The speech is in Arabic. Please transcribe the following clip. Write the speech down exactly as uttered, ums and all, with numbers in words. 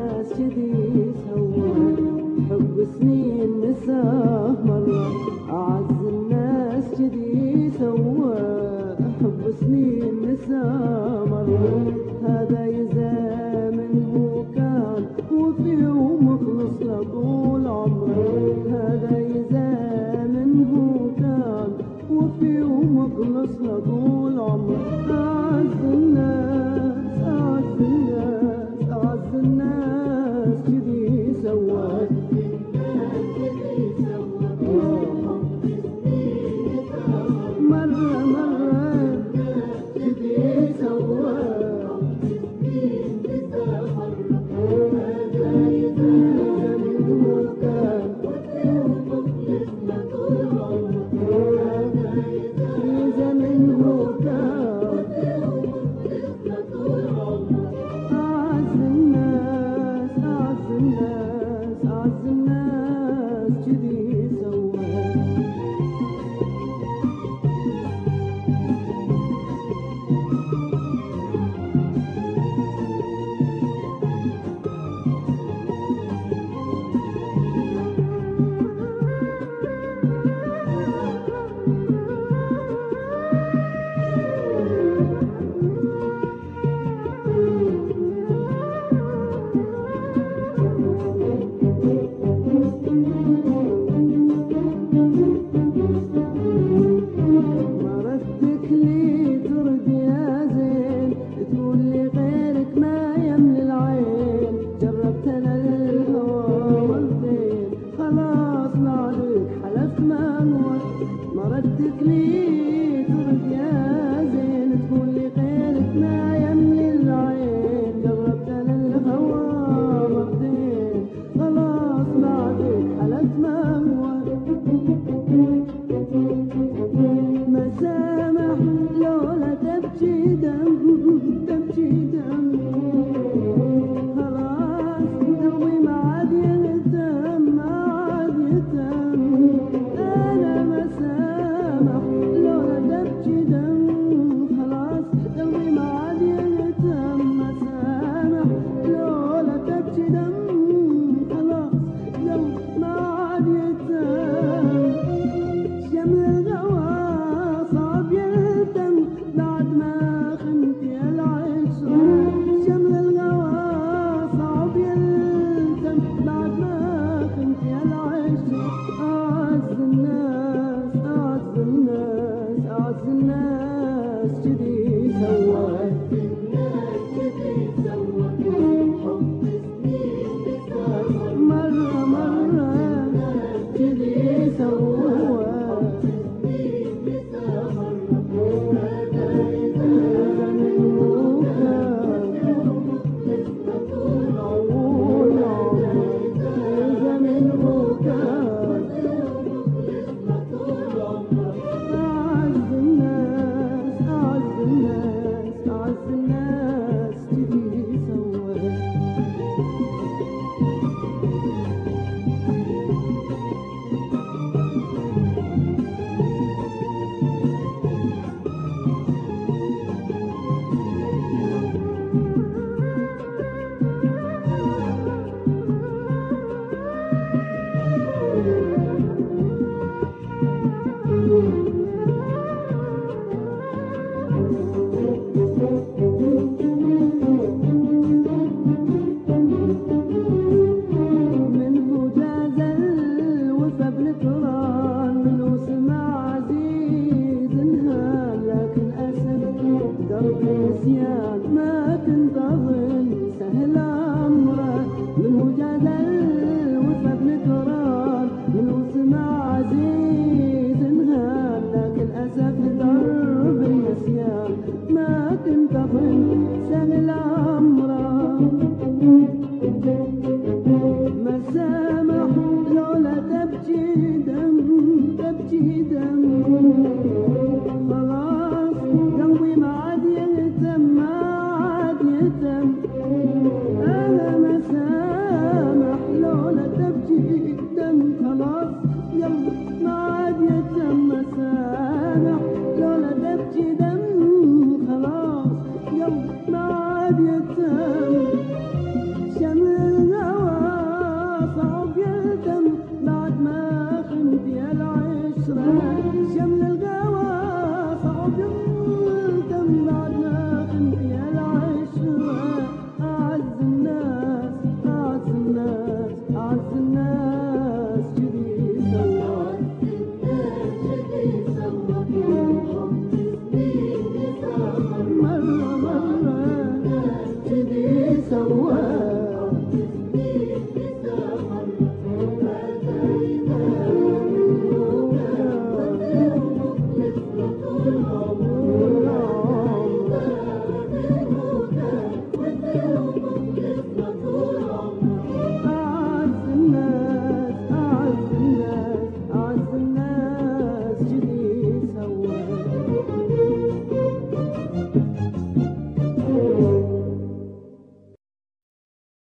الناس جدي سوى حب سنين نساه مرة أعز الناس جدي سوى حب سنين نساه مرة هذا يزامن هو كان وفي ومخلص لطول عمره هذا يزامن هو كان وفي ومخلص لطول عمره أعز الناس أعز الناس أعز الناس جدي سوى مرة مرة جدي سوى مردك لي ترد يا زين تقول لي غيرك ما يملي العين جربت انا الهوى مرتين خلاص بعدك حلفت ما هو ما سامح لولا تبكي دم تبكي دم خلاص قلبي ما عاد يهتم ما عاد يهتم انا ما سامح لولا تبكي دم خلاص قلبي ما عاد يهتم ما سامح لولا تبكي دم خلاص قلبي ما عاد يهتم شمل الغوا صعب يهتم بعد ما خنت يا العشرة شمل الغوا صعب يهتم بعد ما خنت يا العشرة أعز الناس أعز الناس أعز الناس جدي سوى مرة مرة جدي سوى ما كنت أظن سهل أمره منه جدل وثب نكران منه سمع عزيز انهان لكن أسف درب النسيان ما كنت أظن سهل أمره ما سامح لولا تبكي دم تبكي دم خلاص قلبي ما عاد يهتم ما عاد يهتم أنا ما سامح لولا تبكي دم خلاص قلبي ما عاد يهتم ما سامح لولا تبكي دم خلاص قلبي ما عاد يهتم شمل مرة مرة جدي سوا Thank you.